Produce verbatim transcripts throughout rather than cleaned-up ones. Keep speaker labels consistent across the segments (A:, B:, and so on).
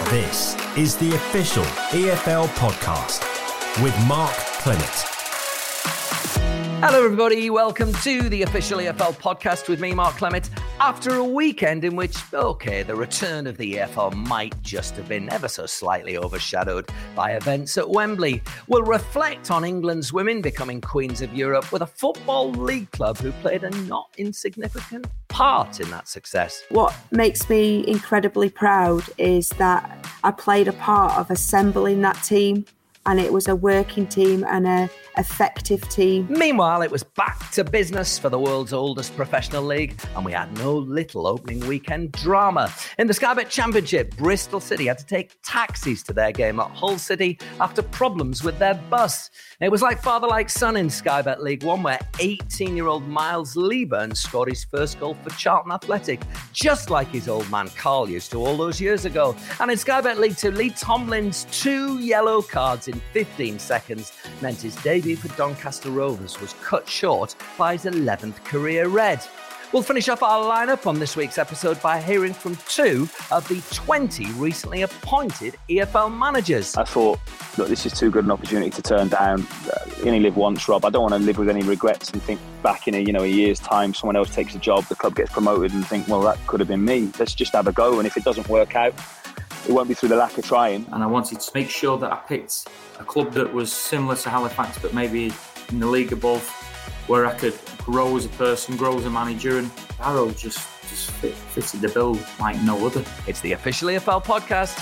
A: This is the official E F L podcast with Mark Clement.
B: Hello everybody, welcome to the official E F L podcast with me, Mark Clement. After a weekend in which, okay, the return of the E F L might just have been ever so slightly overshadowed by events at Wembley, we'll reflect on England's women becoming Queens of Europe with a Football League club who played a not insignificant part in that success.
C: What makes me incredibly proud is that I played a part of assembling that team, and it was a working team and a effective team.
B: Meanwhile, it was back to business for the world's oldest professional league, and we had no little opening weekend drama. In the Sky Bet Championship, Bristol City had to take taxis to their game at Hull City after problems with their bus. It was like father like son in Sky Bet League One, where eighteen-year-old Miles Leaburn scored his first goal for Charlton Athletic, just like his old man Carl used to all those years ago. And in Sky Bet League Two, Lee Tomlin's two yellow cards in fifteen seconds meant his debut for Doncaster Rovers was cut short by his eleventh career red. We'll finish up our lineup on this week's episode by hearing from two of the twenty recently appointed E F L managers.
D: I thought, look, this is too good an opportunity to turn down. Uh, you only live once, Rob. I don't want to live with any regrets and think back in a you know a year's time, someone else takes a job, the club gets promoted, and think, well, that could have been me. Let's just have a go, and if it doesn't work out, it won't be through the lack of trying.
E: And I wanted to make sure that I picked a club that was similar to Halifax, but maybe in the league above, where I could grow as a person, grow as a manager, and Barrow just, just fit, fitted the bill like no other.
B: It's the official E F L podcast.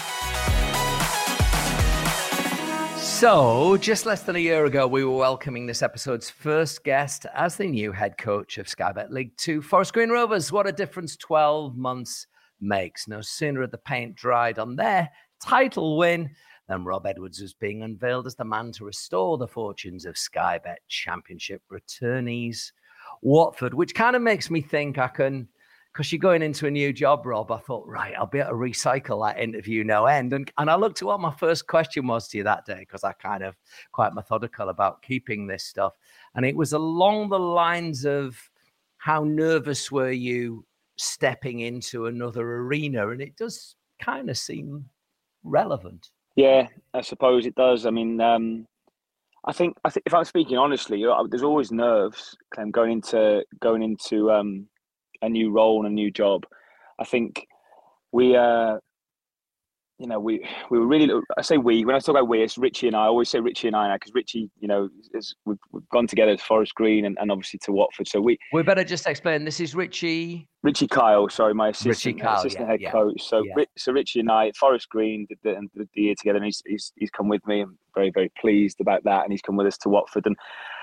B: So, just less than a year ago, we were welcoming this episode's first guest as the new head coach of Sky Bet League Two, Forest Green Rovers. What a difference twelve months makes. No sooner had the paint dried on their title win than Rob Edwards was being unveiled as the man to restore the fortunes of Sky Bet Championship returnees Watford, which kind of makes me think I can, because you're going into a new job, Rob, I thought, right, I'll be able to recycle that interview no end. And, and I looked at what my first question was to you that day, because I kind of quite methodical about keeping this stuff. And it was along the lines of, how nervous were you stepping into another arena? And it does kind of seem relevant.
D: Yeah, I suppose it does. I mean, um, I think I think if I'm speaking honestly, you know, there's always nerves Clem, going into going into um, a new role and a new job. I think we, uh, you know, we we were really. I say we when I talk about we, it's Richie and I. I always say Richie and I because Richie, you know, is, we've, we've gone together to Forest Green and, and obviously to Watford. So we
B: we better just explain. This is Richie.
D: Richie Kyle, sorry, my assistant,
B: Richie Kyle,
D: assistant
B: yeah,
D: head
B: yeah,
D: coach. So,
B: yeah.
D: so Richie and I, Forest Green, did the, did the year together, and he's, he's he's come with me. I'm very very pleased about that, and he's come with us to Watford. And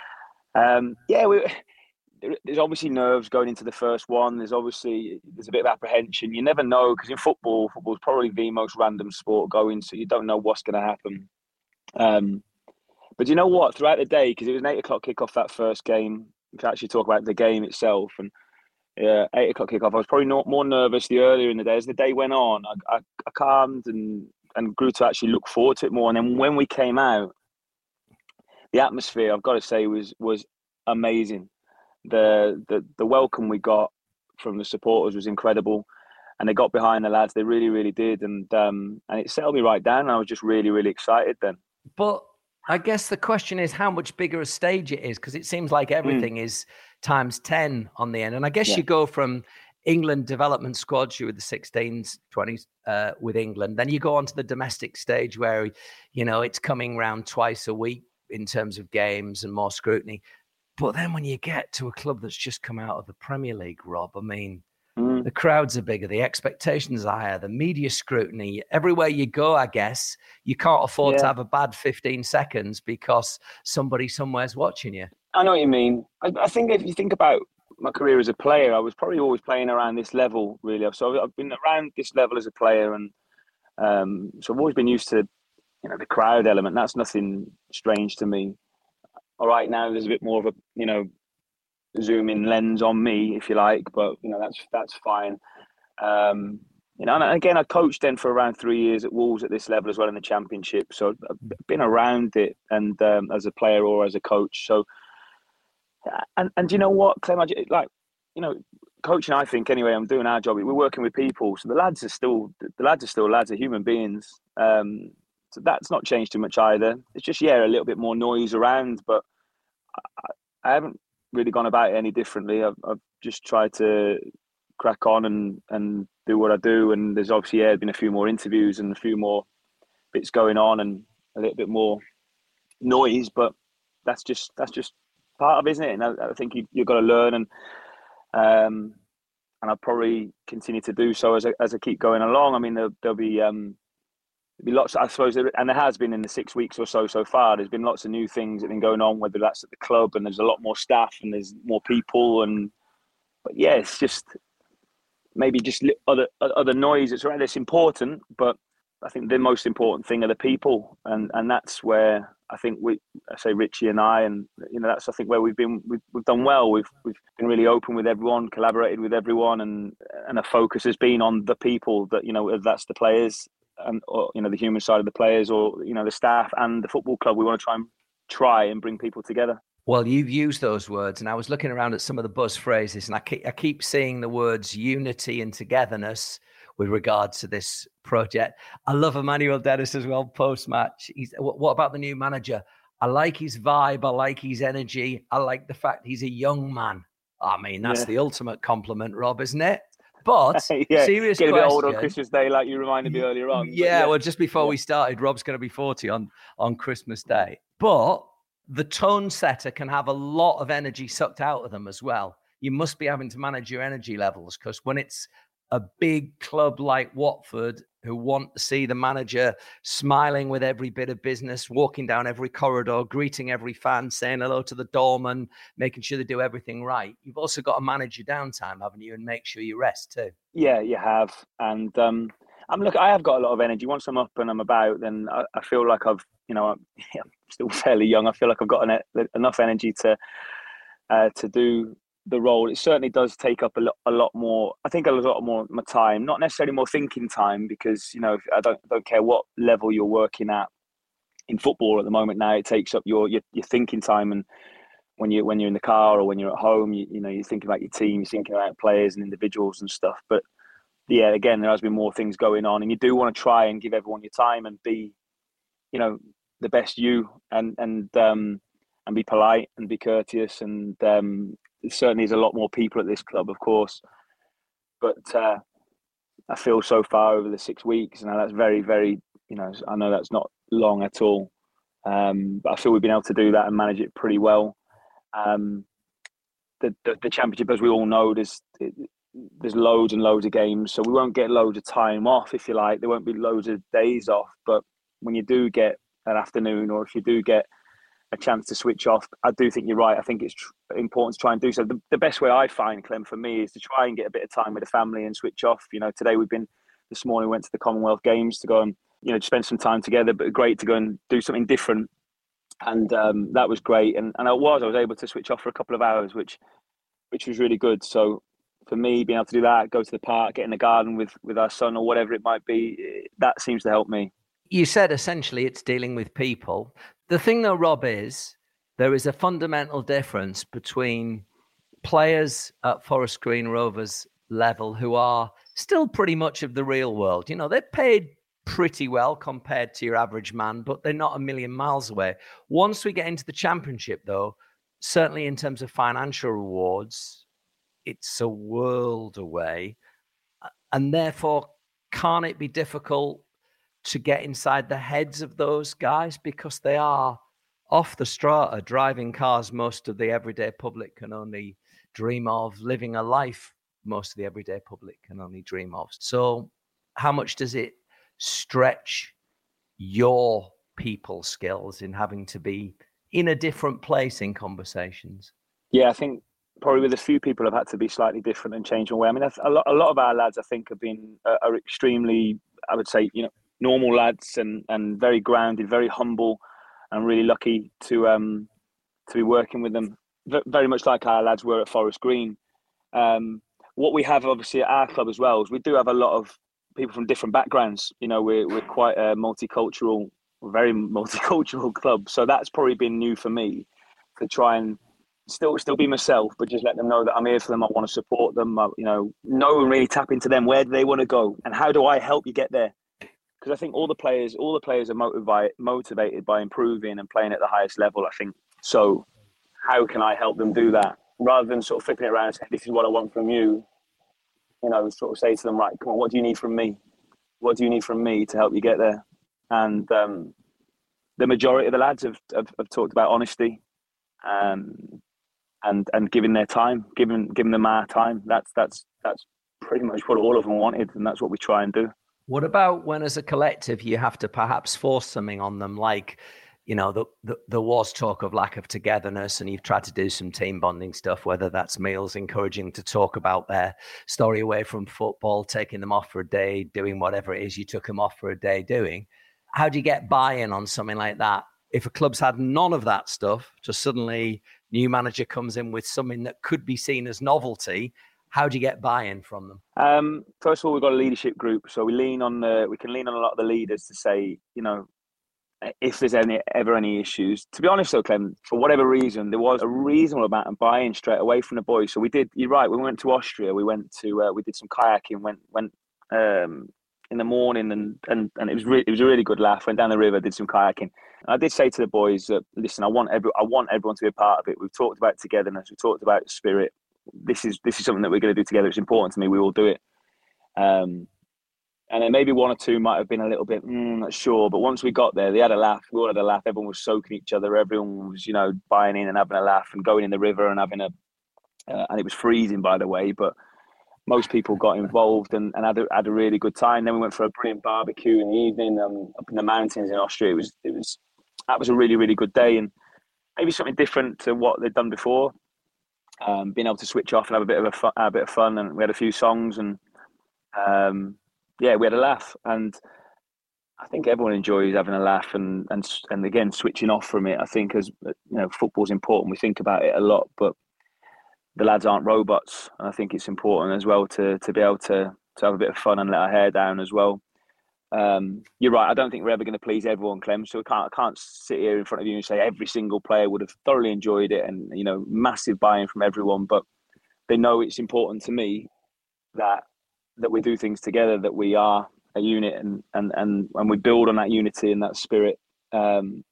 D: um, yeah, we, there's obviously nerves going into the first one. There's obviously there's a bit of apprehension. You never know, because in football, football is probably the most random sport going, so you don't know what's going to happen. Um, but you know what? Throughout the day, because it was an eight o'clock kickoff that first game. If you actually talk about the game itself and. Yeah, eight o'clock kickoff. I was probably not more nervous the earlier in the day. As the day went on, I, I, I calmed and, and grew to actually look forward to it more. And then when we came out, the atmosphere, I've got to say, was was amazing. The the the welcome we got from the supporters was incredible, and they got behind the lads. They really, really did, and um, and it settled me right down. And I was just really, really excited then.
B: But I guess the question is how much bigger a stage it is, because it seems like everything mm. is times ten on the end. And I guess yeah. you go from England development squads, you were the sixteens, twenties uh, with England. Then you go on to the domestic stage where, you know, it's coming round twice a week in terms of games and more scrutiny. But then when you get to a club that's just come out of the Premier League, Rob, I mean, mm. the crowds are bigger, the expectations are higher, the media scrutiny. Everywhere you go, I guess, you can't afford yeah. to have a bad fifteen seconds because somebody somewhere's watching you.
D: I know what you mean. I, I think if you think about my career as a player, I was probably always playing around this level, really. So I've been around this level as a player, and um, so I've always been used to, you know, the crowd element. That's nothing strange to me. All right, now there's a bit more of a, you know, zoom in lens on me, if you like, but you know that's that's fine. Um, you know, and again, I coached then for around three years at Wolves at this level as well in the Championship. So I've been around it, and um, as a player or as a coach. So. And and you know what, Clem, I, like, you know, coaching, I think anyway, I'm doing our job. We're working with people, so the lads are still the lads are still lads, are human beings. Um, so that's not changed too much either. It's just yeah, a little bit more noise around, but I, I haven't really gone about it any differently. I've, I've just tried to crack on and and do what I do. And there's obviously yeah, been a few more interviews and a few more bits going on and a little bit more noise, but that's just that's just part of it, isn't it? And I, I think you, you've got to learn, and um, and I'll probably continue to do so as I, as I keep going along. I mean, there'll, there'll be um, there'll be lots, I suppose, and there has been in the six weeks or so so far. There's been lots of new things that have been going on, whether that's at the club, and there's a lot more staff, and there's more people, and but yeah, it's just maybe just other other noise. It's right. It's important, but I think the most important thing are the people, and and that's where I think we, I say Richie and I, and you know that's I think where we've been we've, we've done well. We've we've been really open with everyone, collaborated with everyone, and and a focus has been on the people that you know if that's the players and or you know the human side of the players, or you know the staff and the football club. We want to try and try and bring people together.
B: Well, you've used those words, and I was looking around at some of the buzz phrases, and I keep, I keep seeing the words unity and togetherness with regard to this project. I love Emmanuel Dennis as well, post-match. He's, what about the new manager? I like his vibe. I like his energy. I like the fact he's a young man. I mean, that's yeah. the ultimate compliment, Rob, isn't it? But
D: yeah,
B: serious
D: get a
B: question.
D: bit old on Christmas Day, like you reminded me earlier on.
B: Yeah,
D: yeah,
B: well, just before
D: yeah.
B: we started, Rob's going to be forty on, on Christmas Day. But the tone setter can have a lot of energy sucked out of them as well. You must be having to manage your energy levels, because when it's a big club like Watford who want to see the manager smiling with every bit of business, walking down every corridor, greeting every fan, saying hello to the doorman, making sure they do everything right. You've also got to manage your downtime, haven't you, and make sure you rest too.
D: Yeah, you have. And um, I'm look, I have got a lot of energy. Once I'm up and I'm about, then I, I feel like I've, you know, I'm, yeah, I'm still fairly young. I feel like I've got an, enough energy to uh, to do the role. It certainly does take up a lot, a lot more. I think a lot more of my time, not necessarily more thinking time, because you know I don't don't care what level you're working at in football at the moment. Now it takes up your your, your thinking time, and when you when you're in the car or when you're at home, you, you know you're thinking about your team, you're thinking about players and individuals and stuff. But yeah, again, there has been more things going on, and you do want to try and give everyone your time and be, you know, the best you, and and um and be polite and be courteous, and um. Certainly is a lot more people at this club, of course, but uh, I feel so far over the six weeks, and that's very, very, you know, I know that's not long at all, um, but I feel we've been able to do that and manage it pretty well. Um, the, the the championship, as we all know, there's it, there's loads and loads of games, so we won't get loads of time off, if you like. There won't be loads of days off, but when you do get an afternoon, or if you do get a chance to switch off, I do think you're right. I think it's tr- important to try and do so. The, the best way I find, Clem, for me, is to try and get a bit of time with the family and switch off. You know, today we've been, this morning we went to the Commonwealth Games to go and, you know, spend some time together, but great to go and do something different. And um, that was great. And, and I was, I was able to switch off for a couple of hours, which which was really good. So for me, being able to do that, go to the park, get in the garden with, with our son or whatever it might be, that seems to help me.
B: You said essentially it's dealing with people. The thing though, Rob, is there is a fundamental difference between players at Forest Green Rovers level who are still pretty much of the real world. You know, they're paid pretty well compared to your average man, but they're not a million miles away. Once we get into the championship, though, certainly in terms of financial rewards, it's a world away. And therefore, can't it be difficult to get inside the heads of those guys, because they are off the strata, driving cars most of the everyday public can only dream of, living a life most of the everyday public can only dream of. So how much does it stretch your people skills in having to be in a different place in conversations?
D: Yeah, I think probably with a few people have had to be slightly different and change my way. I mean, a lot, a lot of our lads, I think, have been uh, are extremely, I would say, you know, normal lads and, and very grounded, very humble, and really lucky to um to be working with them. V- very much like our lads were at Forest Green. Um, what we have obviously at our club as well is we do have a lot of people from different backgrounds. You know, we're we're quite a multicultural, very multicultural club. So that's probably been new for me, to try and still still be myself, but just let them know that I'm here for them. I want to support them. I, you know, know and really tap into them. Where do they want to go, and how do I help you get there? Because I think all the players, all the players are motivated motivated by improving and playing at the highest level. I think so. How can I help them do that, rather than sort of flipping it around and saying, "This is what I want from you." You know, sort of say to them, "Right, come on, what do you need from me? What do you need from me to help you get there?" And um, the majority of the lads have have, have talked about honesty. Um, and and giving their time, giving giving them our time. That's that's that's pretty much what all of them wanted, and that's what we try and do.
B: What about when, as a collective, you have to perhaps force something on them? Like, you know, the, the, there was talk of lack of togetherness, and you've tried to do some team bonding stuff, whether that's meals, encouraging to talk about their story away from football, taking them off for a day, doing whatever it is you took them off for a day doing. How do you get buy-in on something like that? If a club's had none of that stuff, just suddenly new manager comes in with something that could be seen as novelty, how do you get buy-in from them?
D: Um, first of all, we've got a leadership group, so we lean on the we can lean on a lot of the leaders to say, you know, if there's any ever any issues. To be honest, though, Clem, for whatever reason, there was a reasonable amount of buy-in straight away from the boys. So we did. You're right. We went to Austria. We went to uh, we did some kayaking. Went went um, in the morning, and and and it was re- it was a really good laugh. Went down the river, did some kayaking. And I did say to the boys that, listen, I want every I want everyone to be a part of it. We've talked about togetherness. We talked about spirit. This is this is something that we're going to do together. It's important to me. We will do it. Um, and then maybe one or two might have been a little bit mm, not sure. But once we got there, they had a laugh. We all had a laugh. Everyone was soaking each other. Everyone was, you know, buying in and having a laugh and going in the river and having a. Uh, and it was freezing, by the way, but most people got involved and, and had, a, had a really good time. Then we went for a brilliant barbecue in the evening um, up in the mountains in Austria. It was it was that was a really really good day, and maybe something different to what they'd done before. Um, being able to switch off and have a bit of a, fun, a bit of fun, and we had a few songs, and um, yeah, we had a laugh. And I think everyone enjoys having a laugh and and and again switching off from it. I think as you know, football's important. We think about it a lot, but the lads aren't robots, and I think it's important as well to to be able to to have a bit of fun and let our hair down as well. Um, you're right. I don't think we're ever going to please everyone, Clem. So we can't I can't sit here in front of you and say every single player would have thoroughly enjoyed it, and you know, massive buy-in from everyone. But they know it's important to me that that we do things together, that we are a unit, and and and, and we build on that unity and that spirit. Um,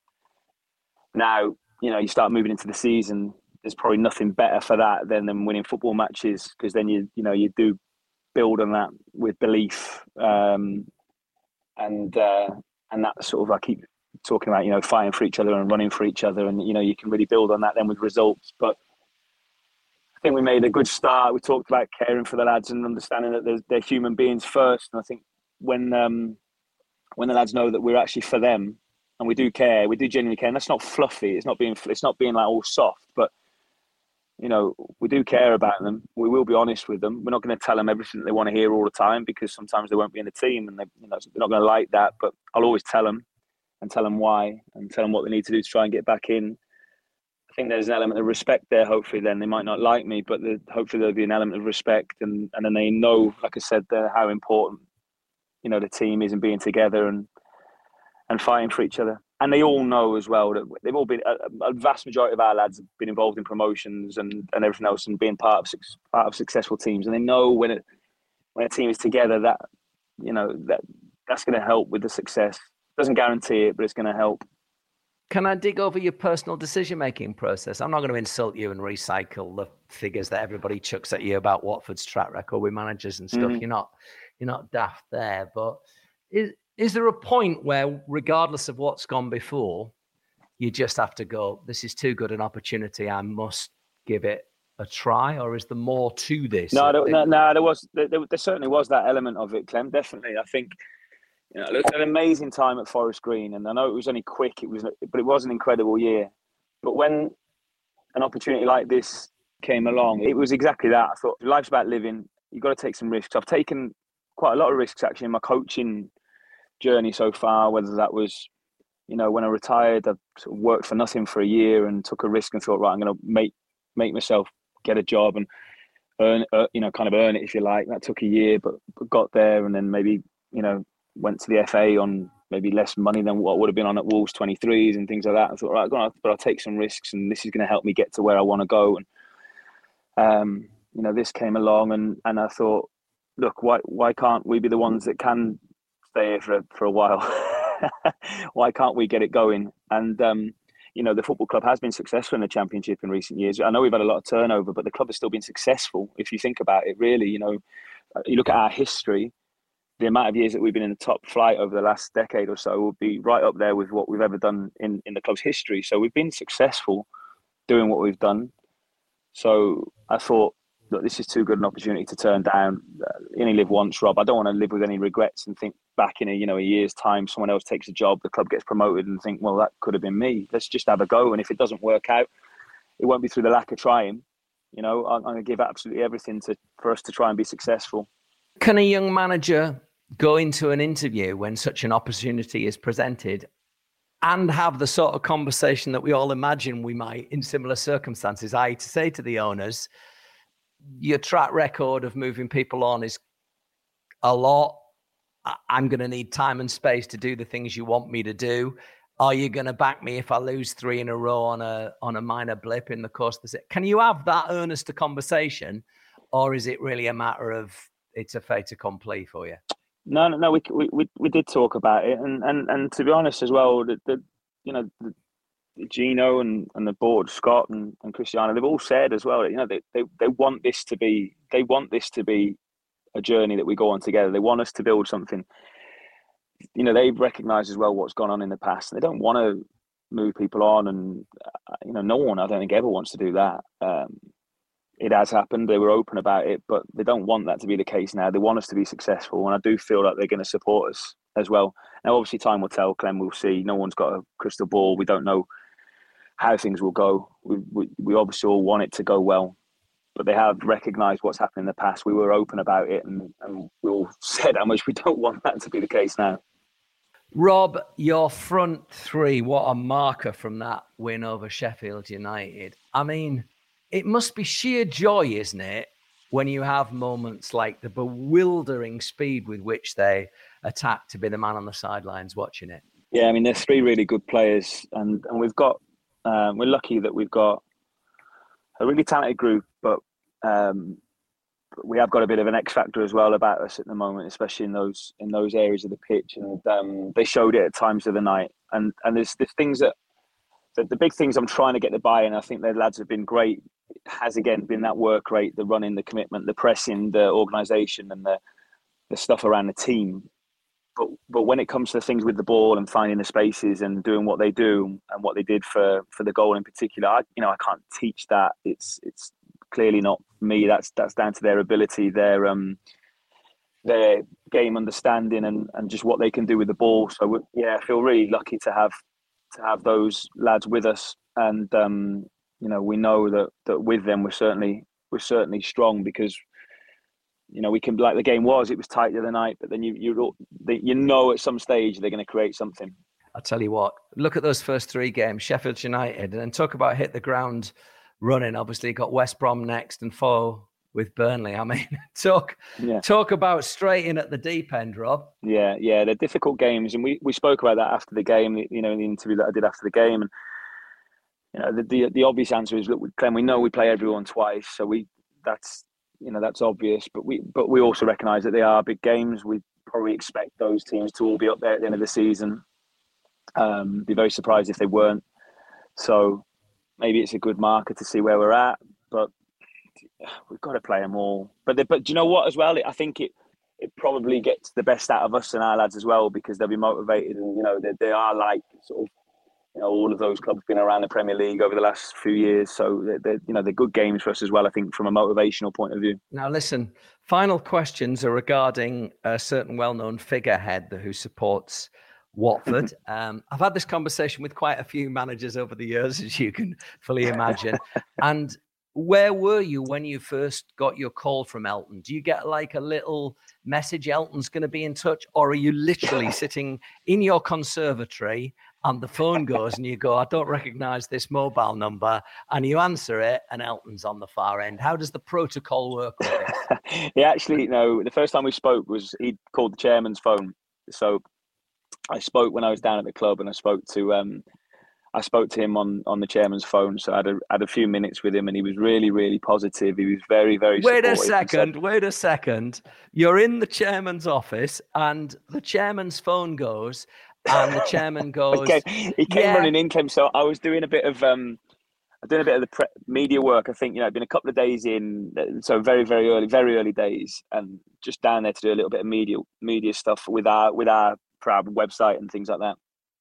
D: now, you know, you start moving into the season. There's probably nothing better for that than than winning football matches, because then you you know you do build on that with belief. Um, And uh, and that sort of, I keep talking about, you know, fighting for each other and running for each other, and you know, you can really build on that then with results. But I think we made a good start. We talked about caring for the lads and understanding that they're, they're human beings first. And I think when um, when the lads know that we're actually for them and we do care, we do genuinely care. And that's not fluffy. It's not being it's not being like all soft, but you know, we do care about them. We will be honest with them. We're not going to tell them everything that they want to hear all the time, because sometimes they won't be in the team, and they, you know, they're not going to like that. But I'll always tell them and tell them why and tell them what they need to do to try and get back in. I think there's an element of respect there. Hopefully, then they might not like me, but the, hopefully there'll be an element of respect, and, and then they know, like I said, there, how important, you know, the team is, and being together and and fighting for each other. And they all know as well that they've all been, a, a vast majority of our lads have been involved in promotions and, and everything else, and being part of part of successful teams. And they know when it when a team is together, that, you know, that that's going to help with the success. Doesn't guarantee it, but it's going to help.
B: Can I dig over your personal decision-making process? I'm not going to insult you and recycle the figures that everybody chucks at you about Watford's track record with managers and stuff. Mm-hmm. You're not you're not daft there, but is Is there a point where, regardless of what's gone before, you just have to go, this is too good an opportunity, I must give it a try? Or is there more to this?
D: No, there, no, no, there was. There, there certainly was that element of it, Clem. Definitely, I think. You know, it was an amazing time at Forest Green, and I know it was only quick. It was, but it was an incredible year. But when an opportunity like this came along, it was exactly that. I thought, life's about living. You've got to take some risks. I've taken quite a lot of risks actually in my coaching journey so far, whether that was, you know, when I retired, I sort of worked for nothing for a year and took a risk and thought, right, I'm going to make make myself get a job and earn, uh, you know, kind of earn it, if you like. That took a year, but, but got there, and then maybe, you know, went to the F A on, maybe less money than what would have been on at Wolves twenty-threes and things like that. I thought, right, go on, but I'll take some risks, and this is going to help me get to where I want to go. And um, you know, this came along, and and I thought, look, why why can't we be the ones that can stay here for for a while? Why can't we get it going? And um, you know, the football club has been successful in the Championship in recent years. I know we've had a lot of turnover, but the club has still been successful. If you think about it, really, you know, you look at our history, the amount of years that we've been in the top flight over the last decade or so will be right up there with what we've ever done in, in the club's history. So we've been successful doing what we've done. So I thought, look, this is too good an opportunity to turn down. You only live once, Rob. I don't want to live with any regrets and think back in a you know a year's time, someone else takes a job, the club gets promoted, and think, well, that could have been me. Let's just have a go. And if it doesn't work out, it won't be through the lack of trying. You know, I'm, I'm going to give absolutely everything to for us to try and be successful.
B: Can a young manager go into an interview when such an opportunity is presented and have the sort of conversation that we all imagine we might in similar circumstances, that is to say to the owners, your track record of moving people on is a lot. I'm going to need time and space to do the things you want me to do. Are you going to back me if I lose three in a row on a on a minor blip in the course of the season? Can you have that earnest a conversation, or is it really a matter of it's a fait accompli for you?
D: No, no, no. We we we, we did talk about it, and, and, and to be honest as well, the, the you know the, Gino and, and the board, Scott and, and Cristiano, they've all said as well, you know, they, they they want this to be they want this to be a journey that we go on together. They want us to build something. You know, they've recognised as well what's gone on in the past. They don't want to move people on, and uh, you know, no one, I don't think, ever wants to do that. Um, it has happened. They were open about it, but they don't want that to be the case now. They want us to be successful, and I do feel like they're going to support us as well. Now, obviously, time will tell. Clem, we'll see. No one's got a crystal ball. We don't know how things will go. We, we we obviously all want it to go well, but they have recognised what's happened in the past. We were open about it, and, and we all said how much we don't want that to be the case now.
B: Rob, your front three, what a marker from that win over Sheffield United. I mean, it must be sheer joy, isn't it, when you have moments like the bewildering speed with which they attack to be the man on the sidelines watching it.
D: Yeah, I mean, there's three really good players, and, and we've got, um, we're lucky that we've got a really talented group, but um, we have got a bit of an X factor as well about us at the moment, especially in those in those areas of the pitch, and um, they showed it at times of the night. And and there's there's things that the, the big things I'm trying to get the buy-in. I think the lads have been great. It has again been that work rate, the running, the commitment, the pressing, the organisation, and the the stuff around the team. But but when it comes to things with the ball and finding the spaces and doing what they do and what they did for, for the goal in particular, I, you know, I can't teach that. It's it's clearly not me. That's that's down to their ability, their um, their game understanding, and, and just what they can do with the ball. So yeah, I feel really lucky to have to have those lads with us, and um, you know, we know that that with them we're certainly we're certainly strong because. You know, we can, like the game was, it was tight the other night, but then you you you know at some stage they're going to create something.
B: I'll tell you what, look at those first three games, Sheffield United, and then talk about hit the ground running. Obviously, you got West Brom next and four with Burnley. I mean, talk yeah. talk about straight in at the deep end, Rob.
D: Yeah, yeah, they're difficult games, and we, we spoke about that after the game, you know, in the interview that I did after the game. And, you know, the the, the obvious answer is, look, Clem, we know we play everyone twice, so we that's... You know, that's obvious, but we but we also recognise that they are big games. We probably expect those teams to all be up there at the end of the season. Um, be very surprised if they weren't. So maybe it's a good marker to see where we're at, but we've got to play them all. But they, but do you know what as well? I think it it probably gets the best out of us and our lads as well, because they'll be motivated, and you know they they are like sort of. You know, all of those clubs have been around the Premier League over the last few years. So, they're, they're, you know, they're good games for us as well, I think, from a motivational point of view.
B: Now, listen, final questions are regarding a certain well-known figurehead who supports Watford. um, I've had this conversation with quite a few managers over the years, as you can fully imagine. And where were you when you first got your call from Elton? Do you get like a little message, Elton's going to be in touch? Or are you literally sitting in your conservatory and the phone goes and you go, I don't recognise this mobile number, and you answer it and Elton's on the far end? How does the protocol work with this?
D: Yeah, actually, no, the first time we spoke was he called the chairman's phone. So I spoke when I was down at the club, and I spoke to um, I spoke to him on, on the chairman's phone. So I had a, had a few minutes with him, and he was really, really positive. He was very, very
B: Wait a
D: supportive.
B: second,
D: Said,
B: wait a second. You're in the chairman's office, and the chairman's phone goes, and the chairman goes.
D: he came, he came
B: yeah.
D: running in, came. So I was doing a bit of um, I doing a bit of the pre- media work. I think you know, it'd been a couple of days in, so very, very early, very early days, and just down there to do a little bit of media media stuff with our with our proud website and things like that.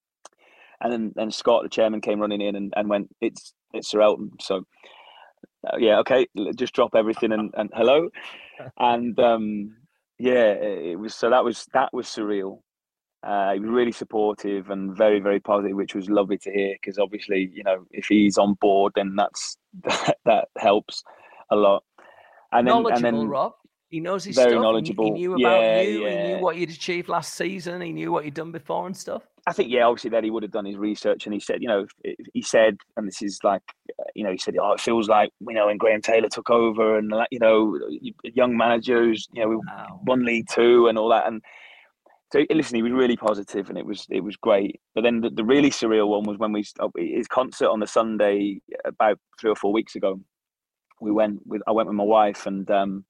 D: And then, then Scott, the chairman, came running in and, and went, it's it's Sir Elton. So, uh, yeah, okay, just drop everything and, and hello. And, um, yeah, it was, so that was, that was surreal. Uh, he was really supportive and very, very positive, which was lovely to hear, because obviously, you know, if he's on board, then that's, that, that helps a lot. And then,
B: knowledgeable,
D: and then,
B: Rob. He knows his
D: very
B: stuff.
D: knowledgeable.
B: He, he knew
D: yeah,
B: about you.
D: Yeah.
B: He knew what you'd achieved last season. He knew what you'd done before and stuff.
D: I think, yeah, obviously that he would have done his research, and he said, you know, he said, and this is like, you know, he said, oh, it feels like, you know, when Graham Taylor took over, and you know, young managers, you know, we
B: wow.
D: won League Two and all that, and so listen, he was really positive, and it was it was great. But then the, the really surreal one was when we his concert on the Sunday about three or four weeks ago. We went with I went with my wife, and um,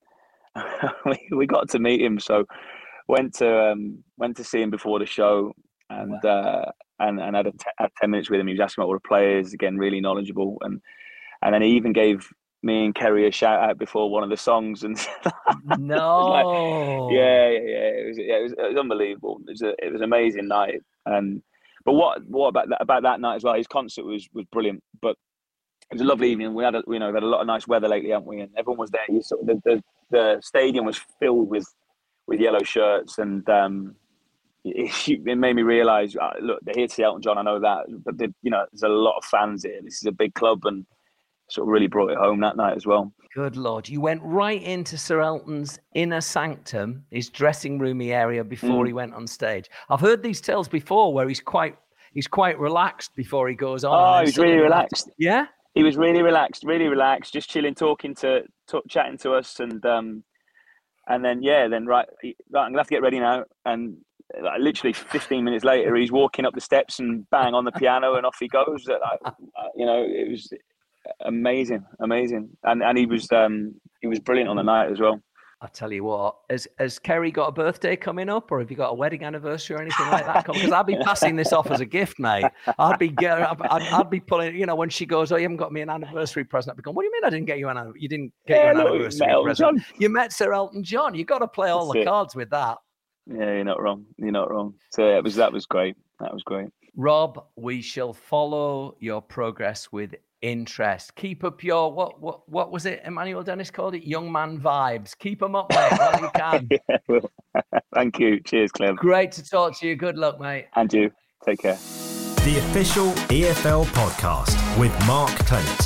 D: we we got to meet him. So. Went to um, went to see him before the show, and wow. uh, and and had, a t- had ten minutes with him. He was asking about all the players, again, really knowledgeable, and and then he even gave me and Kerry a shout out before one of the songs. And
B: no,
D: like, yeah, yeah, yeah, it was yeah, it was, it was unbelievable. It was a, it was an amazing night. And but what what about that, about that night as well? His concert was was brilliant, but it was a lovely evening. We had a, you know we had a lot of nice weather lately, haven't we? And everyone was there. You sort of, the, the the stadium was filled with. with yellow shirts, and um, it, it made me realise, uh, look, they're here to see Elton John, I know that, but you know, there's a lot of fans here. This is a big club, and sort of really brought it home that night as well.
B: Good Lord. You went right into Sir Elton's inner sanctum, his dressing roomy area, before mm. he went on stage. I've heard these tales before where he's quite he's quite relaxed before he goes on.
D: Oh, he's really relaxed.
B: Yeah?
D: He was really relaxed, really relaxed, just chilling, talking to, talk, chatting to us, and um, And then, yeah, then, right, right I'm going to have to get ready now. And like, literally fifteen minutes later, he's walking up the steps and bang on the piano and off he goes. Like, you know, it was amazing, amazing. And and he was um, he was brilliant on the night as well.
B: I'll tell you what, has, has Kerry got a birthday coming up, or have you got a wedding anniversary or anything like that? Because I'd be passing this off as a gift, mate. I'd be I'd, I'd, I'd be pulling, you know, when she goes, oh, you haven't got me an anniversary present. I'd be going, what do you mean I didn't get you an You didn't get
D: yeah,
B: you an
D: no,
B: anniversary
D: you
B: present?
D: John.
B: You met Sir Elton John. You've got to play all
D: That's
B: the
D: it.
B: cards with that.
D: Yeah, you're not wrong. You're not wrong. So yeah, it was that was great. That was great.
B: Rob, we shall follow your progress with interest. Keep up your what what what was it Emmanuel Dennis called it? Young man vibes. Keep them up, mate, while you can.
D: Yeah, well, thank you. Cheers, Clem.
B: Great to talk to you. Good luck, mate.
D: And you. Take care.
A: The official E F L podcast with Mark Clement.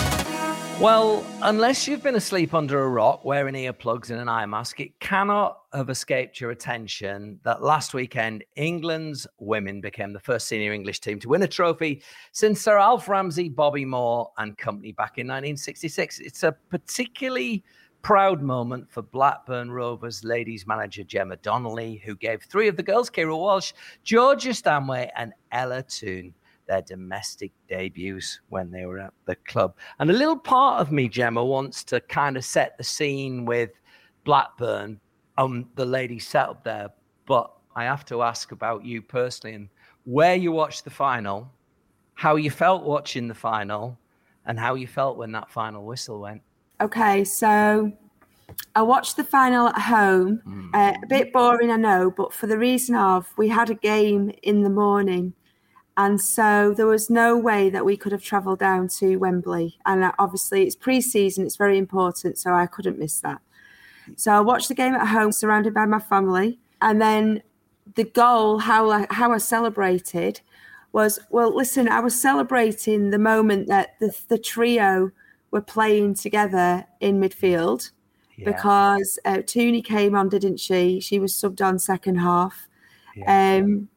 B: Well, unless you've been asleep under a rock wearing earplugs and an eye mask, it cannot have escaped your attention that last weekend, England's women became the first senior English team to win a trophy since Sir Alf Ramsey, Bobby Moore and company back in nineteen sixty-six. It's a particularly proud moment for Blackburn Rovers ladies manager Gemma Donnelly, who gave three of the girls, Kira Walsh, Georgia Stanway and Ella Toone, their domestic debuts when they were at the club. And a little part of me, Gemma, wants to kind of set the scene with Blackburn on the ladies setup there. But I have to ask about you personally and where you watched the final, how you felt watching the final, and how you felt when that final whistle went.
C: Okay, so I watched the final at home. Mm. Uh, a bit boring, I know, but for the reason of we had a game in the morning. And so there was no way that we could have travelled down to Wembley. And obviously it's pre-season, it's very important, so I couldn't miss that. So I watched the game at home, surrounded by my family. And then the goal, how I, how I celebrated was, well, listen, I was celebrating the moment that the, the trio were playing together in midfield. Yeah. Because uh, Tooney came on, didn't she? She was subbed on second half. Yeah. Um,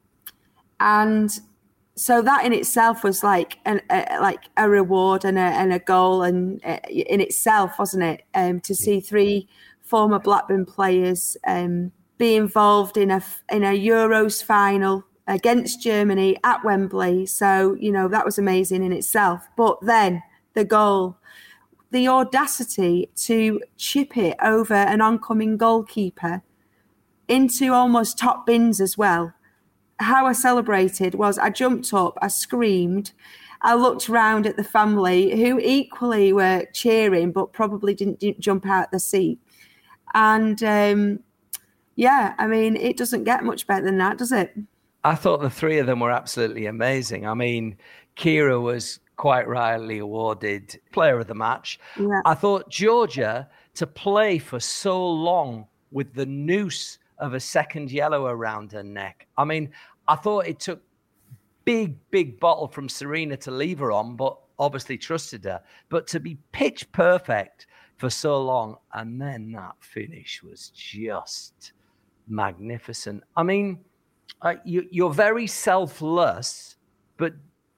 C: and... So that in itself was like an, a, like a reward and a, and a goal, and uh, in itself, wasn't it? Um, to see three former Blackburn players um, be involved in a in a Euros final against Germany at Wembley. So, you know, that was amazing in itself. But then the goal, the audacity to chip it over an oncoming goalkeeper into almost top bins as well. How I celebrated was I jumped up, I screamed, I looked round at the family who equally were cheering but probably didn't, didn't jump out the seat. And um, yeah, I mean, it doesn't get much better than that, does it?
B: I thought the three of them were absolutely amazing. I mean, Kira was quite rightly awarded player of the match.
C: Yeah.
B: I thought Georgia, to play for so long with the noose of a second yellow around her neck. I mean, I thought it took big, big bottle from Serena to leave her on, but obviously trusted her. But to be pitch perfect for so long, and then that finish was just magnificent. I mean, uh, you, you're very selfless, but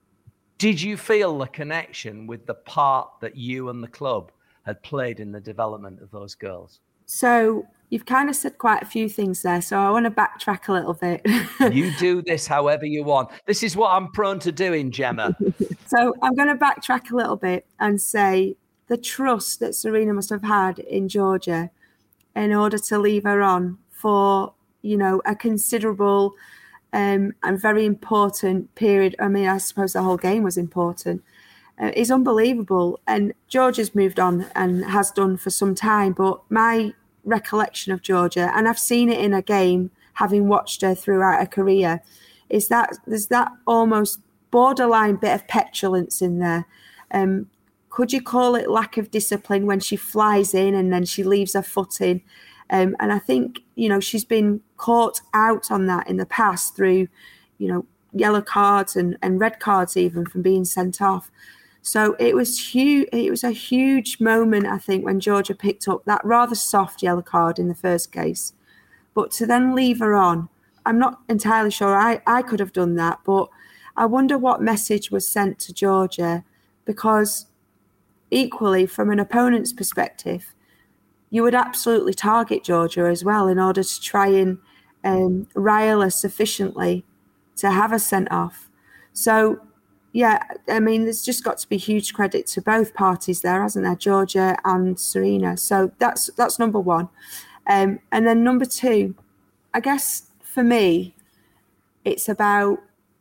B: did you feel the connection with the part that you and the club had played in the development of those girls?
C: So you've kind of said quite a few things there, so I want to backtrack a little bit.
B: You do this however you want. This is what I'm prone to doing, Gemma.
C: So I'm going to backtrack a little bit and say the trust that Serena must have had in Georgia in order to leave her on for, you know, a considerable um, and very important period. I mean, I suppose the whole game was important. Uh, is unbelievable. And Georgia's moved on and has done for some time, but my recollection of Georgia, and I've seen it in a game, having watched her throughout her career, is that there's that almost borderline bit of petulance in there. Um, could you call it lack of discipline when she flies in and then she leaves her foot in? Um, and I think, you know, she's been caught out on that in the past through, you know, yellow cards and, and red cards even from being sent off. So it was huge. It was a huge moment, I think, when Georgia picked up that rather soft yellow card in the first case. But to then leave her on, I'm not entirely sure I, I could have done that. But I wonder what message was sent to Georgia, because equally, from an opponent's perspective, you would absolutely target Georgia as well in order to try and um, rile her sufficiently to have her sent off. So, yeah, I mean, there's just got to be huge credit to both parties there, hasn't there, Georgia and Serena? So that's that's number one. Um, and then number two, I guess for me, it's about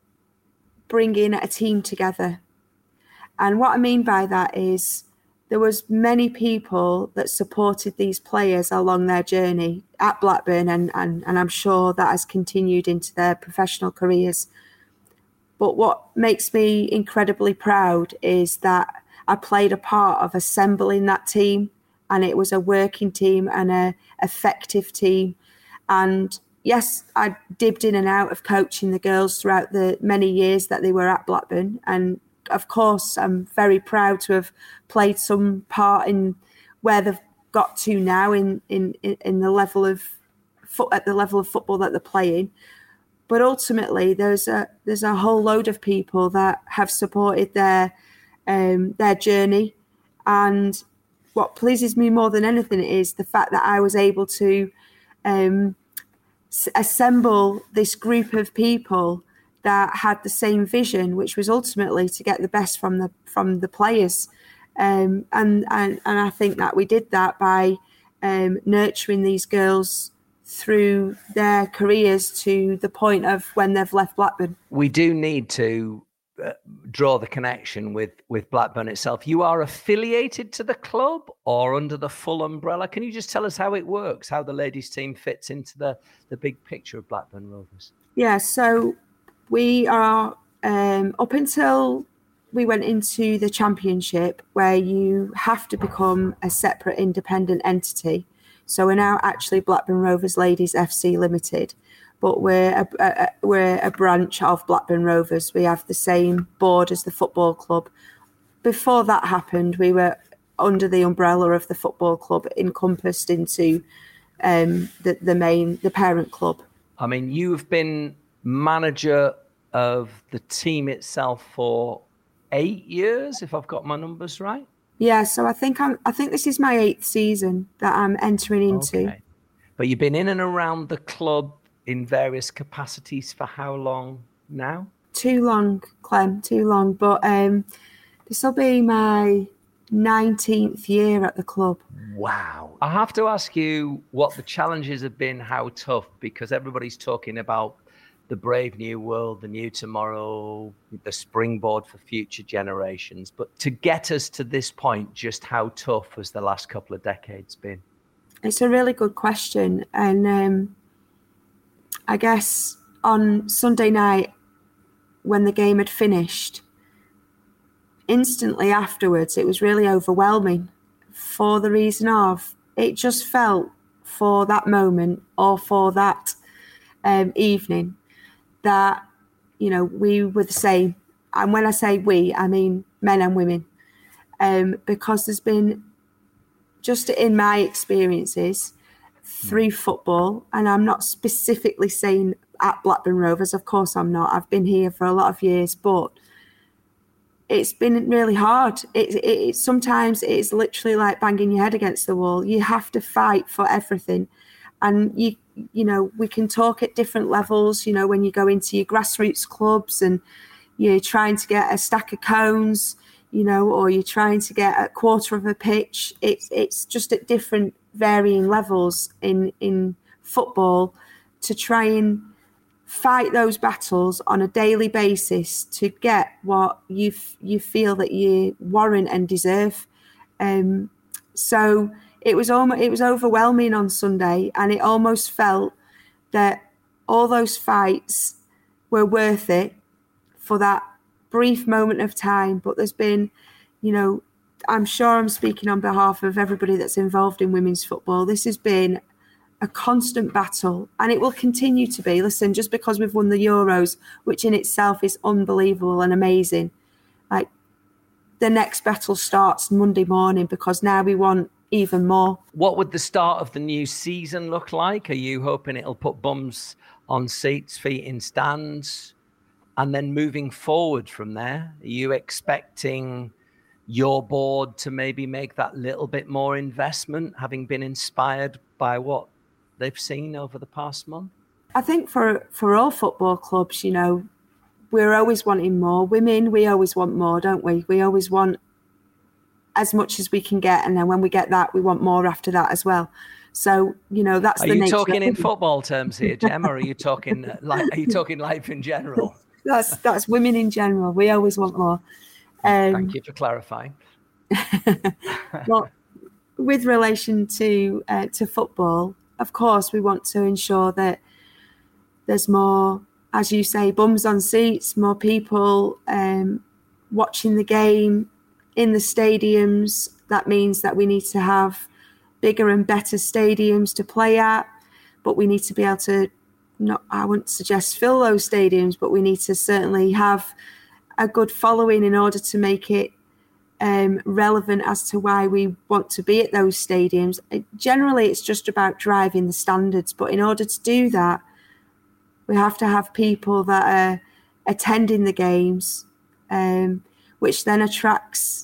C: bringing a team together. And what I mean by that is there was many people that supported these players along their journey at Blackburn, and, and, and I'm sure that has continued into their professional careers. But what makes me incredibly proud is that I played a part of assembling that team, and it was a working team and a effective team. And yes, I dipped in and out of coaching the girls throughout the many years that they were at Blackburn. And of course, I'm very proud to have played some part in where they've got to now in in, in the level of foot at the level of football that they're playing. But ultimately, there's a there's a whole load of people that have supported their um, their journey. And what pleases me more than anything is the fact that I was able to um, s- assemble this group of people that had the same vision, which was ultimately to get the best from the from the players. Um, and, and and I think that we did that by um, nurturing these girls through their careers to the point of when they've left Blackburn.
B: We do need to uh, draw the connection with, with Blackburn itself. You are affiliated to the club or under the full umbrella? Can you just tell us how it works, how the ladies team fits into the, the big picture of Blackburn Rovers?
C: Yeah, so we are, um, up until we went into the championship, where you have to become a separate independent entity. So we're now actually Blackburn Rovers Ladies F C Limited, but we're a, a, we're a branch of Blackburn Rovers. We have the same board as the football club. Before that happened, we were under the umbrella of the football club, encompassed into um, the, the main, the parent club.
B: I mean, you've been manager of the team itself for eight years, if I've got my numbers right. Yeah,
C: so I think I'm. I think this is my eighth season that I'm entering into.
B: Okay. But you've been in and around the club in various capacities for how long now?
C: Too long, Clem, too long. But um, this will be my nineteenth year at the club.
B: Wow. I have to ask you what the challenges have been, how tough, because everybody's talking about the brave new world, the new tomorrow, the springboard for future generations. But to get us to this point, just how tough has the last couple of decades been?
C: It's a really good question. And um, I guess on Sunday night, when the game had finished, instantly afterwards, it was really overwhelming for the reason of it just felt for that moment or for that um, evening that, you know, we were the same. And when I say we, I mean men and women, um, because there's been, just in my experiences through football, and I'm not specifically saying at Blackburn Rovers, of course I'm not. I've been here for a lot of years, but it's been really hard. It, it, it sometimes it's literally like banging your head against the wall. You have to fight for everything. And, you you know, we can talk at different levels, you know, when you go into your grassroots clubs and you're trying to get a stack of cones, you know, or you're trying to get a quarter of a pitch. It's it's just at different varying levels in, in football to try and fight those battles on a daily basis to get what you f- you feel that you warrant and deserve. Um, so it was almost it was overwhelming on Sunday, and it almost felt that all those fights were worth it for that brief moment of time. But there's been, you know, I'm sure I'm speaking on behalf of everybody that's involved in women's football. This has been a constant battle, and it will continue to be. Listen, just because we've won the Euros, which in itself is unbelievable and amazing, like the next battle starts Monday morning because now we want even more.
B: What would the start of the new season look like? Are you hoping it'll put bums on seats, feet in stands, and then moving forward from there? Are you expecting your board to maybe make that little bit more investment, having been inspired by what they've seen over the past month?
C: I think for for all football clubs, you know, we're always wanting more. Women, we always want more, don't we? We always want as much as we can get, and then when we get that, we want more after that as well. So, you know, that's
B: are
C: the
B: you
C: nature.
B: Talking in football terms here, Gem, or are you talking like are you talking life in general?
C: That's that's women in general. We always want more. Um,
B: Thank you for clarifying.
C: Well, with relation to uh, to football, of course, we want to ensure that there's more, as you say, bums on seats, more people um, watching the game in the stadiums. That means that we need to have bigger and better stadiums to play at, but we need to be able to, not, I wouldn't suggest fill those stadiums, but we need to certainly have a good following in order to make it um, relevant as to why we want to be at those stadiums. It, generally, it's just about driving the standards, but in order to do that, we have to have people that are attending the games, um, which then attracts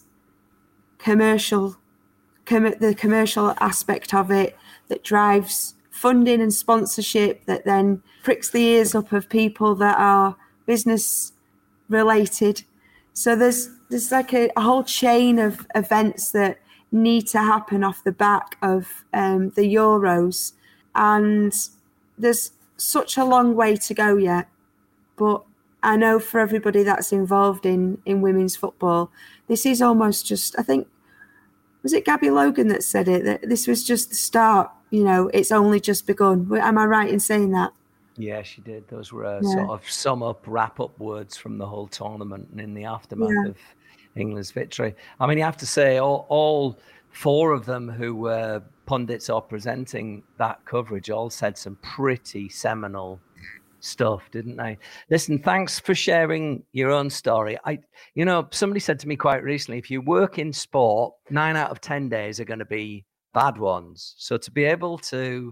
C: commercial, com- the commercial aspect of it that drives funding and sponsorship, that then pricks the ears up of people that are business related. So there's there's like a, a whole chain of events that need to happen off the back of um, the Euros, and there's such a long way to go yet. But I know for everybody that's involved in, in women's football, this is almost just, I think, was it Gabby Logan that said it, that this was just the start, you know, it's only just begun. Am I right in saying that?
B: Yeah, she did. Those were uh,
C: Yeah.
B: sort of sum up, wrap up words from the whole tournament and in the aftermath
C: Yeah.
B: of England's victory. I mean, you have to say all, all four of them who were pundits or presenting that coverage all said some pretty seminal stuff, didn't they? Listen, thanks for sharing your own story. I, you know, somebody said to me quite recently, if you work in sport, nine out of ten days are going to be bad ones. So to be able to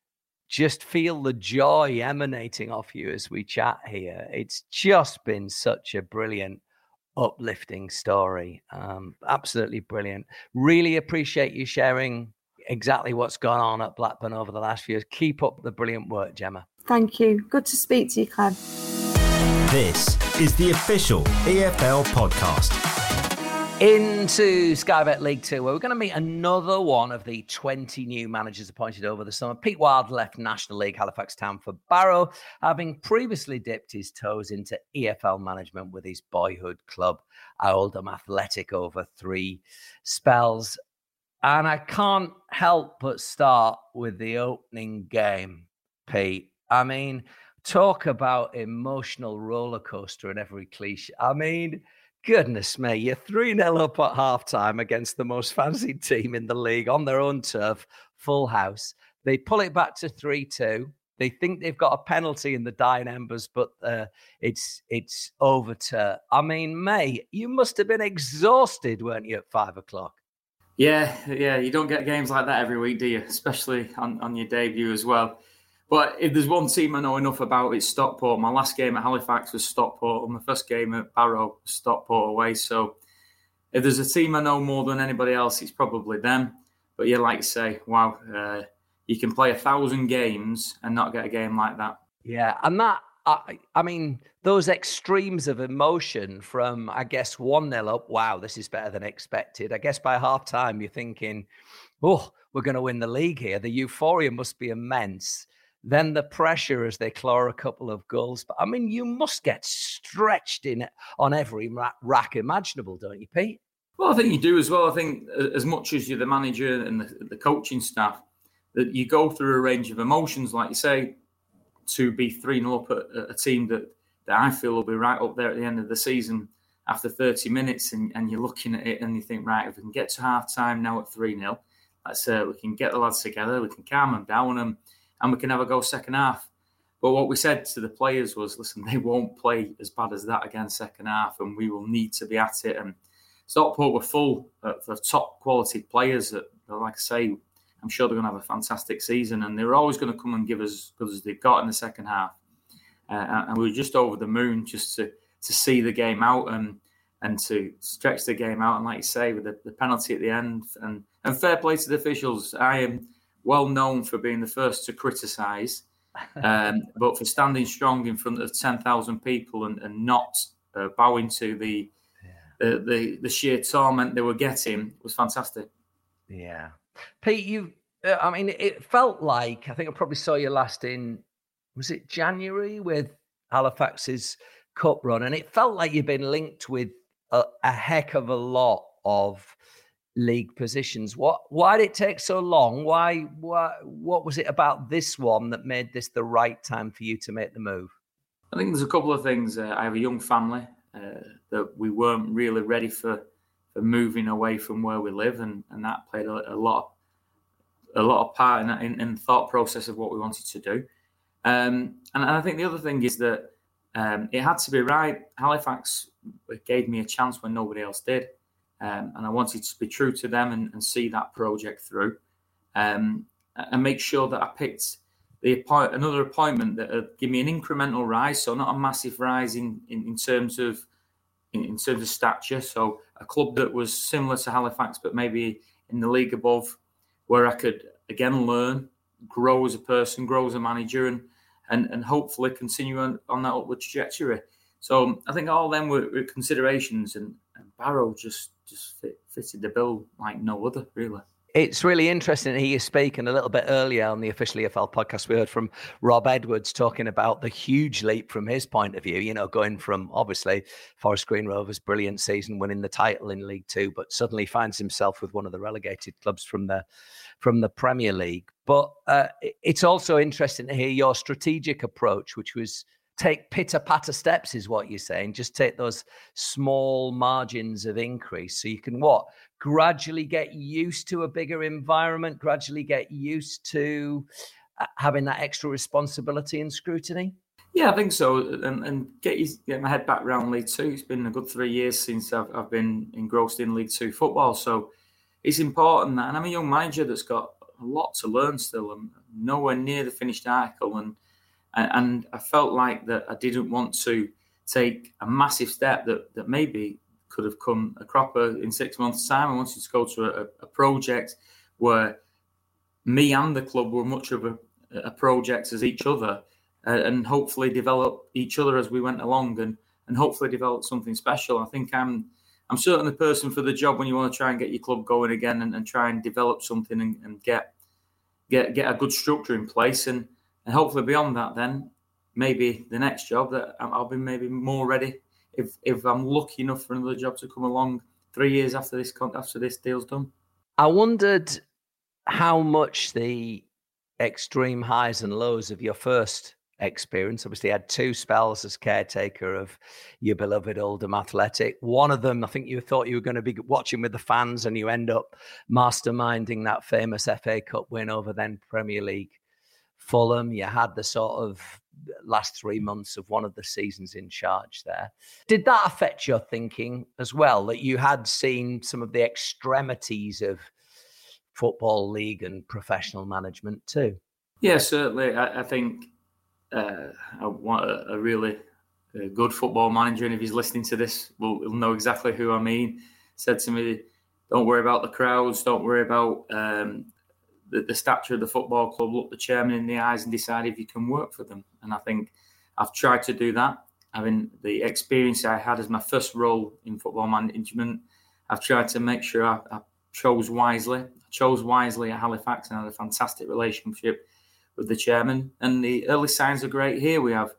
B: just feel the joy emanating off you as we chat here, it's just been such a brilliant, uplifting story. Um, absolutely brilliant. Really appreciate you sharing exactly what's gone on at Blackburn over the last few years. Keep up the brilliant work, Gemma.
C: Thank you. Good to speak to you, Clem.
A: This is the official E F L podcast.
B: Into Sky Bet League Two, where we're going to meet another one of the twenty new managers appointed over the summer. Pete Wild left National League Halifax Town for Barrow, having previously dipped his toes into E F L management with his boyhood club, Oldham Athletic, over three spells. And I can't help but start with the opening game, Pete. I mean, talk about emotional roller coaster and every cliche. I mean, goodness me, you're three nil up at halftime against the most fancied team in the league on their own turf, full house. They pull it back to three two. They think they've got a penalty in the dying embers, but uh, it's it's over to... I mean, May, you must have been exhausted, weren't you, at five o'clock?
E: Yeah, yeah, you don't get games like that every week, do you? Especially on, on your debut as well. But if there's one team I know enough about, it's Stockport. My last game at Halifax was Stockport, and my first game at Barrow was Stockport away. So if there's a team I know more than anybody else, it's probably them. But yeah, like you say, wow, uh, you can play a thousand games and not get a game like that.
B: Yeah, and that, I, I mean, those extremes of emotion from, I guess, one nil up, wow, this is better than expected. I guess by half time, you're thinking, oh, we're going to win the league here. The euphoria must be immense. Then the pressure as they claw a couple of goals. But I mean, you must get stretched in on every rack imaginable, don't you, Pete?
E: Well, I think you do as well. I think as much as you're the manager and the, the coaching staff, that you go through a range of emotions, like you say, to be three nil up at a team that, that I feel will be right up there at the end of the season after thirty minutes, and, and you're looking at it and you think, right, if we can get to half time now at three nil, let's uh, we can get the lads together, we can calm them down, and, and we can have a go second half. But what we said to the players was, listen, they won't play as bad as that again second half, and we will need to be at it. And Stockport were full of top quality players that, like I say, I'm sure they're going to have a fantastic season, and they're always going to come and give us as they've got in the second half. Uh, and we were just over the moon just to to see the game out and and to stretch the game out. And like you say, with the, the penalty at the end, and, and fair play to the officials. I am well known for being the first to criticise, um, but for standing strong in front of ten thousand people and, and not uh, bowing to the, yeah. the the the sheer torment they were getting was fantastic.
B: Yeah. Pete, you, uh, I mean, it felt like, I think I probably saw you last in, was it January with Halifax's cup run? And it felt like you've been linked with a, a heck of a lot of league positions. What, why did it take so long? Why, why, what was it about this one that made this the right time for you to make the move?
E: I think there's a couple of things. Uh, I have a young family uh, that we weren't really ready for. Moving away from where we live, and, and that played a, a lot, a lot of part in, in, in the thought process of what we wanted to do. Um, and, and I think the other thing is that um, it had to be right. Halifax gave me a chance when nobody else did, um, and I wanted to be true to them and, and see that project through, um, and make sure that I picked the appoint, another appointment that would give me an incremental rise, so not a massive rise in, in, in terms of. in terms of stature, so a club that was similar to Halifax, but maybe in the league above, where I could again learn, grow as a person, grow as a manager, and and, and hopefully continue on, on that upward trajectory. So I think all of them were, were considerations, and, and Barrow just just fit, fitted the bill like no other, really.
B: It's really interesting to hear you speak, and a little bit earlier on the Official E F L podcast, we heard from Rob Edwards talking about the huge leap from his point of view, you know, going from obviously Forest Green Rovers' brilliant season, winning the title in League Two, but suddenly finds himself with one of the relegated clubs from the from the Premier League. But uh, it's also interesting to hear your strategic approach, which was take pitter-patter steps is what you're saying. Just take those small margins of increase so you can what? Gradually get used to a bigger environment, gradually get used to having that extra responsibility and scrutiny?
E: Yeah, I think so. And, and get, you, get my head back around League Two. It's been a good three years since I've, I've been engrossed in League Two football. So it's important that, and I'm a young manager that's got a lot to learn still. I'm nowhere near the finished article. And And I felt like that I didn't want to take a massive step that, that maybe could have come a cropper in six months' time. I wanted to go to a, a project where me and the club were much of a, a project as each other, uh, and hopefully develop each other as we went along, and and hopefully develop something special. I think I'm I'm certainly the person for the job when you want to try and get your club going again, and, and try and develop something and, and get get get a good structure in place, and, and hopefully beyond that, then maybe the next job that I'll be maybe more ready if if I'm lucky enough for another job to come along three years after this after this deal's done.
B: I wondered how much the extreme highs and lows of your first experience. Obviously, you had two spells as caretaker of your beloved Oldham Athletic. One of them, I think you thought you were going to be watching with the fans, and you end up masterminding that famous F A Cup win over then Premier League Fulham. You had the sort of last three months of one of the seasons in charge there. Did that affect your thinking as well, that you had seen some of the extremities of Football League and professional management too? Yeah,
E: certainly. I, I think uh, I want a, a really uh, good football manager, and if he's listening to this, will will know exactly who I mean. Said to me, "Don't worry about the crowds. Don't worry about um, the, the stature of the football club. Look the chairman in the eyes and decide if you can work for them." And I think I've tried to do that. I mean, the experience I had as my first role in football management, I've tried to make sure I, I chose wisely. I chose wisely at Halifax and had a fantastic relationship with the chairman. And the early signs are great here. We have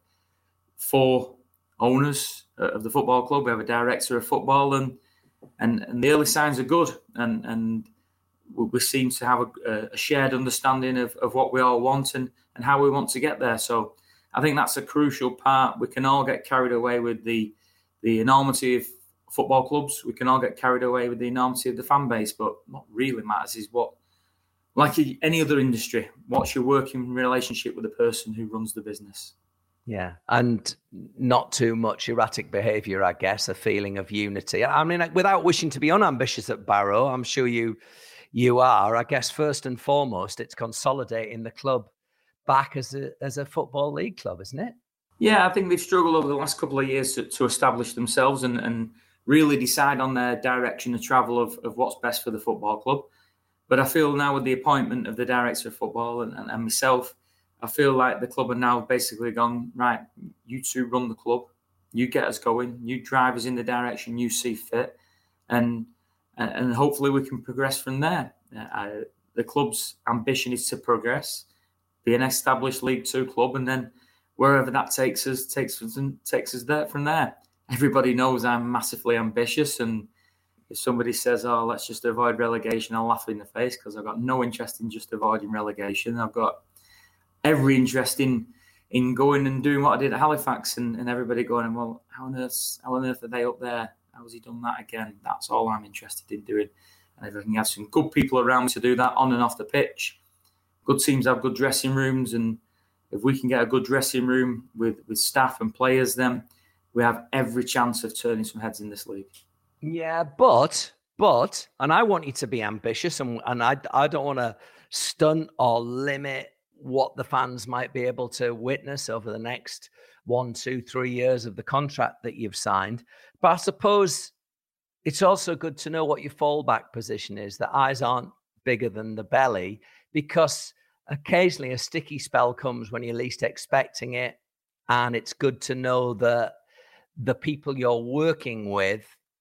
E: four owners of the football club. We have a director of football, and and, and the early signs are good. And and we seem to have a, a shared understanding of, of what we all want and, and how we want to get there. So I think that's a crucial part. We can all get carried away with the the enormity of football clubs. We can all get carried away with the enormity of the fan base, but what really matters is what, like any other industry, what's your working relationship with the person who runs the business?
B: Yeah, and not too much erratic behaviour, I guess, a feeling of unity. I mean, without wishing to be unambitious at Barrow, I'm sure you you are. I guess first and foremost, it's consolidating the club back as a as a football league club, isn't it?
E: Yeah, I think they've struggled over the last couple of years to, to establish themselves and, and really decide on their direction of travel of, of what's best for the football club. But I feel now with the appointment of the director of football and, and, and myself, I feel like the club are now basically gone, right, you two run the club, you get us going, you drive us in the direction you see fit, and and hopefully we can progress from there. Uh, the club's ambition is to progress, be an established League Two club, and then wherever that takes us, takes us, takes us there from there. Everybody knows I'm massively ambitious, and if somebody says, oh, let's just avoid relegation, I'll laugh in the face because I've got no interest in just avoiding relegation. I've got every interest in in going and doing what I did at Halifax, and, and everybody going, well, how on earth, how on earth are they up there? How has he done that again? That's all I'm interested in doing. And if I can have some good people around to do that on and off the pitch, good teams have good dressing rooms, and if we can get a good dressing room with, with staff and players, then we have every chance of turning some heads in this league.
B: Yeah, but, but, and I want you to be ambitious, and, and I, I don't want to stunt or limit what the fans might be able to witness over the next one, two, three years of the contract that you've signed. But I suppose it's also good to know what your fallback position is, that eyes aren't bigger than the belly, because occasionally a sticky spell comes when you're least expecting it. And it's good to know that the people you're working with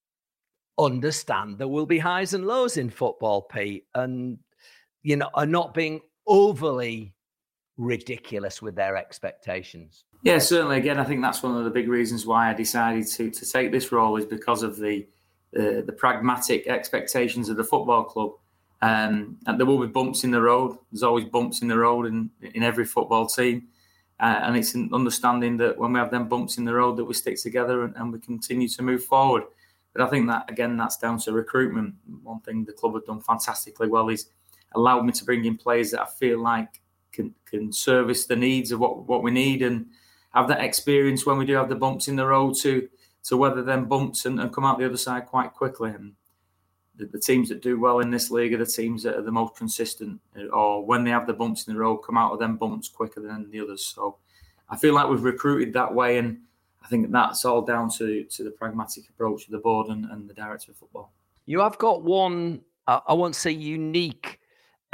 B: understand there will be highs and lows in football, Pete, and, you know, are not being overly ridiculous with their expectations.
E: Yeah, certainly. Again, I think that's one of the big reasons why I decided to to take this role, is because of the the, the pragmatic expectations of the football club. Um, and there will be bumps in the road. There's always bumps in the road in, in every football team. Uh, and it's an understanding that when we have them bumps in the road, that we stick together and, and we continue to move forward. But I think that, again, that's down to recruitment. One thing the club have done fantastically well is allowed me to bring in players that I feel like can can service the needs of what, what we need, and have that experience when we do have the bumps in the road to to weather them bumps and, and come out the other side quite quickly. And the, the teams that do well in this league are the teams that are the most consistent, or when they have the bumps in the road, come out of them bumps quicker than the others. So I feel like we've recruited that way, and I think that's all down to, to the pragmatic approach of the board and, and the director of football.
B: You have got one, I won't say unique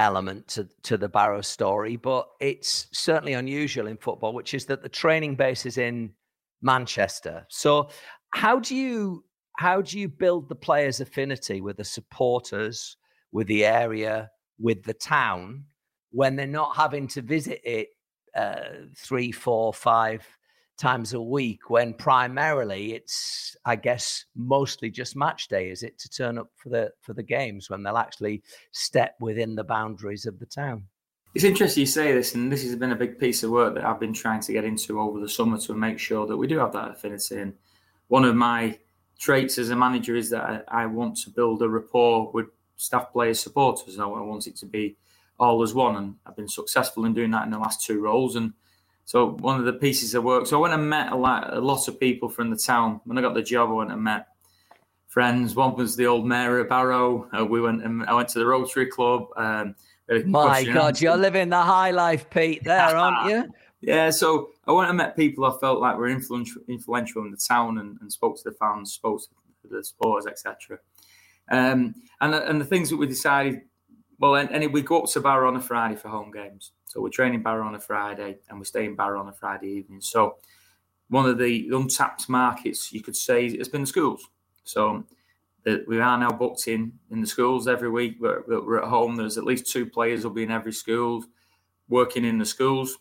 B: element to, to the Barrow story, but it's certainly unusual in football, which is that the training base is in Manchester. So how do you how do you build the players' affinity with the supporters, with the area, with the town, when they're not having to visit it uh, three, four, five times a week, when primarily it's, I guess, mostly just match day, is it, to turn up for the for the games when they'll actually step within the boundaries of the town?
E: It's interesting you say this, and this has been a big piece of work that I've been trying to get into over the summer to make sure that we do have that affinity. And one of my traits as a manager is that I, I want to build a rapport with staff, players, supporters. I want it to be all as one, and I've been successful in doing that in the last two roles. And so one of the pieces of work, so I went and met a lot, a lot of people from the town. When I got the job, I went and met friends. One was the old mayor of Barrow. Uh, we went and I went to the Rotary Club. Um,
B: My God, you're living the high life, Pete, there, aren't you?
E: Yeah, so I went and met people I felt like were influential, influential in the town, and, and spoke to the fans, spoke to the supporters, et cetera. Um, and, and the things that we decided, well, and, and we go up to Barrow on a Friday for home games. So we're training Barrow on a Friday and we stay in Barrow on a Friday evening. So one of the untapped markets, you could say, has been the schools. So the, we are now booked in in the schools every week. We're, we're at home. There's at least two players will be in every school, working in the schools.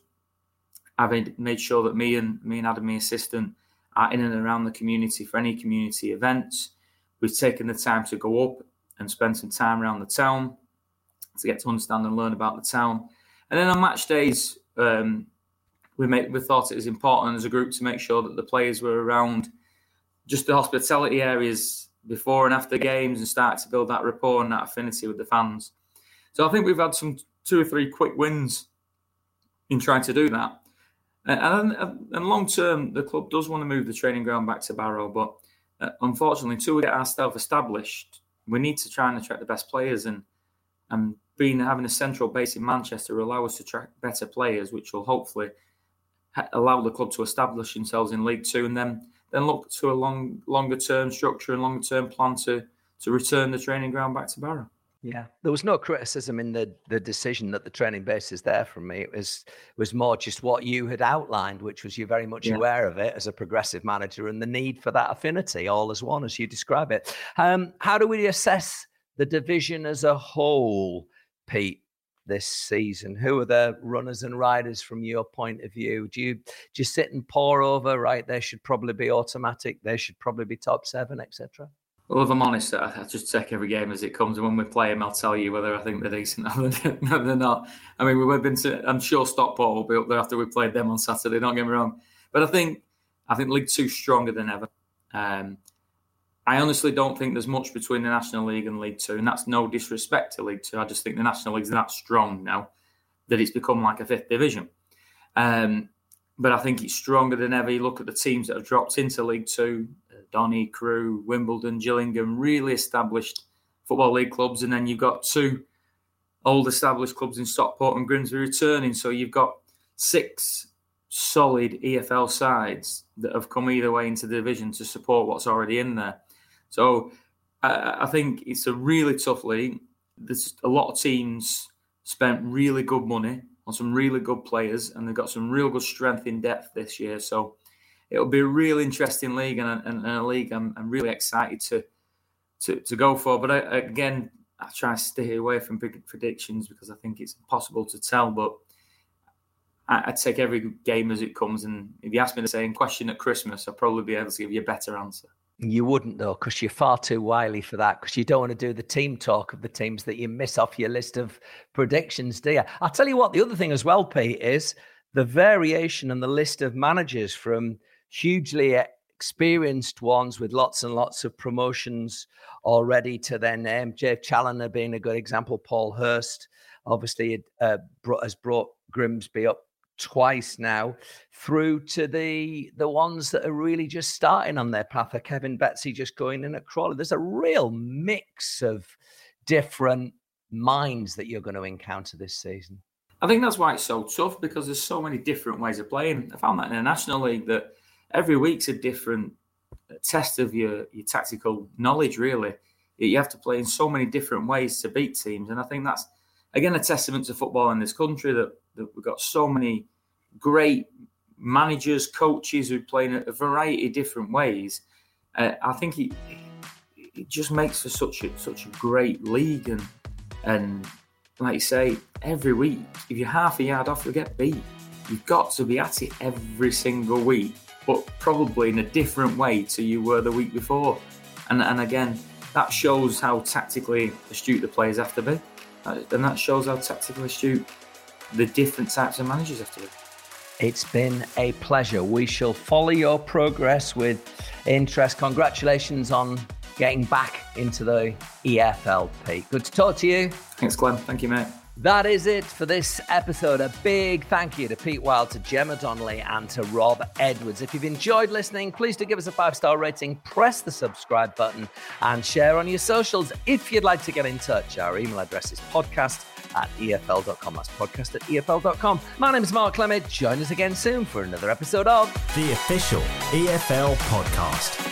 E: I've made sure that me and me and Adam, my assistant, are in and around the community for any community events. We've taken the time to go up and spend some time around the town to get to understand and learn about the town. And then on match days, um, we made, we thought it was important as a group to make sure that the players were around just the hospitality areas before and after games and start to build that rapport and that affinity with the fans. So I think we've had some two or three quick wins in trying to do that. And, and, and long term, the club does want to move the training ground back to Barrow, but uh, unfortunately, until we get ourselves established, we need to try and attract the best players, and and being having a central base in Manchester will allow us to attract better players, which will hopefully ha- allow the club to establish themselves in League Two, and then then look to a long longer term structure and longer term plan to to return the training ground back to Barrow.
B: Yeah, there was no criticism in the, the decision that the training base is there from me. It was was more just what you had outlined, which was you're very much yeah. aware of it as a progressive manager and the need for that affinity, all as one, as you describe it. Um, how do we assess the division as a whole, Pete, this season? Who are the runners and riders from your point of view? Do you just sit and pore over, right, they should probably be automatic, they should probably be top seven, et cetera?
E: Well, if I'm honest, I, I just take every game as it comes, and when we play them, I'll tell you whether I think they're decent or they're not. I mean, we've been to, I'm sure Stockport will be up there after we played them on Saturday. Don't get me wrong, but I think I think League Two's stronger than ever. Um, I honestly don't think there's much between the National League and League Two, and that's no disrespect to League Two. I just think the National League's that strong now that it's become like a fifth division. Um, but I think it's stronger than ever. You look at the teams that have dropped into League Two. Donny, Crewe, Wimbledon, Gillingham, really established Football League clubs. And then you've got two old established clubs in Stockport and Grimsby returning. So you've got six solid E F L sides that have come either way into the division to support what's already in there. So I, I think it's a really tough league. There's a lot of teams spent really good money on some really good players, and they've got some real good strength in depth this year. So it'll be a real interesting league, and a, and a league I'm, I'm really excited to, to to go for. But I, again, I try to stay away from big predictions because I think it's impossible to tell. But I, I take every game as it comes. And if you ask me the same question at Christmas, I'll probably be able to give you a better answer.
B: You wouldn't, though, because you're far too wily for that, because you don't want to do the team talk of the teams that you miss off your list of predictions, do you? I'll tell you what, the other thing as well, Pete, is the variation and the list of managers from hugely experienced ones with lots and lots of promotions already to their name. Jake Challoner being a good example. Paul Hurst obviously uh, brought, has brought Grimsby up twice now, through to the the ones that are really just starting on their path. Of Kevin Betsy just going in at Crawley. There's a real mix of different minds that you're going to encounter this season.
E: I think that's why it's so tough, because there's so many different ways of playing. I found that in the National League, that every week's a different test of your, your tactical knowledge, really. You have to play in so many different ways to beat teams. And I think that's again, a testament to football in this country that, that we've got so many great managers, coaches who play in a variety of different ways. Uh, I think it, it just makes for such a such a great league, and and like you say, every week, if you're half a yard off, you'll get beat. You've got to be at it every single week, but probably in a different way to you were the week before. And and again, that shows how tactically astute the players have to be, and that shows how tactically astute the different types of managers have to be.
B: It's been a pleasure. We shall follow your progress with interest. Congratulations on getting back into the E F L, Pete. Good to talk to you.
E: Thanks, Glenn. Thank you, mate.
B: That is it for this episode. A big thank you to Pete Wild, to Gemma Donnelly, and to Rob Edwards. If you've enjoyed listening, please do give us a five-star rating, press the subscribe button, and share on your socials. If you'd like to get in touch, our email address is podcast at E F L dot com. That's podcast at E F L dot com. My name is Mark Clement. Join us again soon for another episode of
A: The Official E F L Podcast.